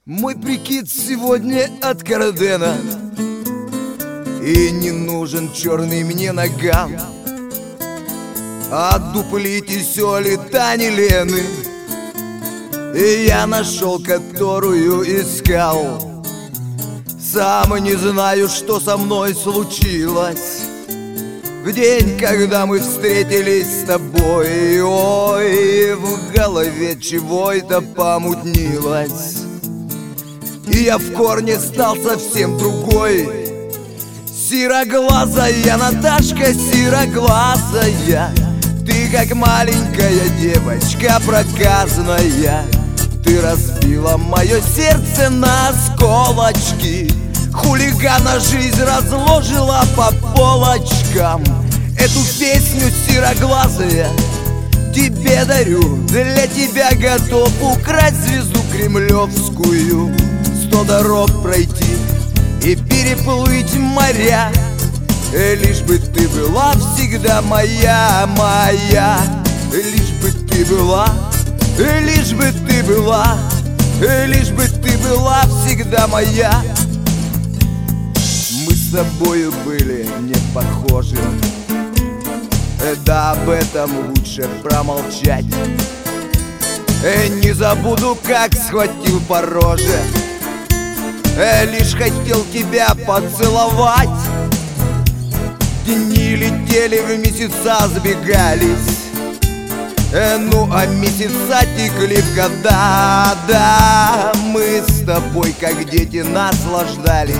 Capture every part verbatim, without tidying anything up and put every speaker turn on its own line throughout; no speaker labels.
Мой прикид сегодня от Кардена, и не нужен черный мне наган. От дуплити соли Тани Лены и я нашел, которую искал. Сам не знаю, что со мной случилось в день, когда мы встретились с тобой. Ой, в голове чего-то помутнилось, и я в корне стал совсем другой. Сероглазая Наташка, сероглазая, ты как маленькая девочка проказная. Ты разбила мое сердце на осколочки, хулигана жизнь разложила по полочкам. Эту песню, сероглазая, тебе дарю. Для тебя готов украсть звезду кремлевскую, сто дорог пройти и переплыть моря, лишь бы ты была всегда моя, моя. Лишь бы ты была, лишь бы ты была, лишь бы ты была всегда моя. Мы с тобою были не похожи, да об этом лучше промолчать. Не забуду, как схватил по роже, лишь хотел тебя поцеловать. Дни летели, в месяца сбегались, ну а месяца текли в года. Да, мы с тобой, как дети, наслаждались,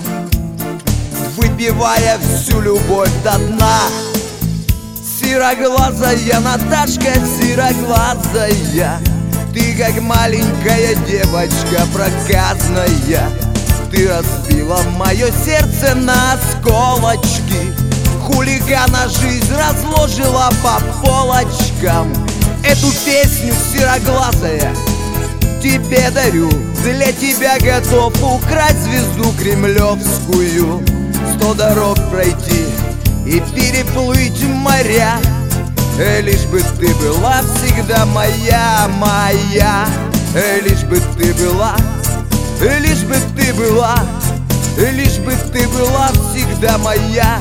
выпивая всю любовь до дна. Сероглазая Наташка, сероглазая, ты как маленькая девочка проказная. Ты разбила мое сердце на осколочки, хулигана жизнь разложила по полочкам. Эту песню, сероглазая, тебе дарю. Для тебя готов украсть звезду кремлевскую, сто дорог пройти и переплыть моря, лишь бы ты была всегда моя, моя. Лишь бы ты была, лишь бы ты была, лишь бы ты была всегда моя.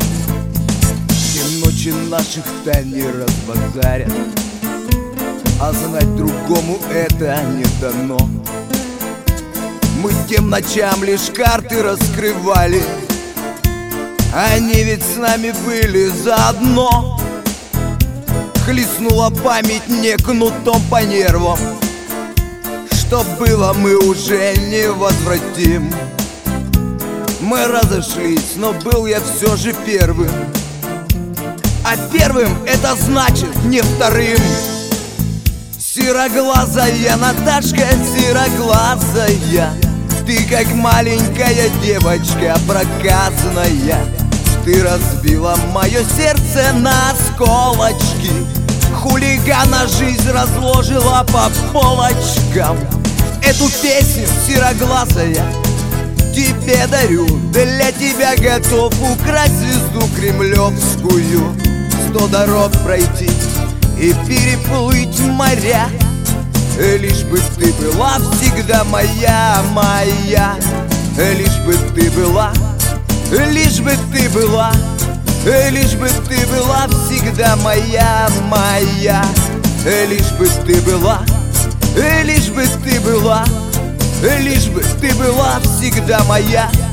И ночи наших тайн не разбазарят, а знать другому это не дано. Мы тем ночам лишь карты раскрывали, они ведь с нами были заодно. Хлестнула память не кнутом по нервам, что было, мы уже не возвратим. Мы разошлись, но был я все же первым, а первым это значит не вторым. Сероглазая Наташка, сероглазая, ты как маленькая девочка проказная. Ты разбила мое сердце на осколочки, хулигана жизнь разложила по полочкам. Эту песню, сероглазая, тебе дарю. Для тебя готов украсть звезду кремлевскую, сто дорог пройти и переплыть моря, лишь бы ты была всегда моя, моя. Лишь бы ты была, лишь бы ты была, лишь бы ты была всегда моя, моя. Лишь бы ты была, лишь бы ты была, лишь бы ты была всегда моя.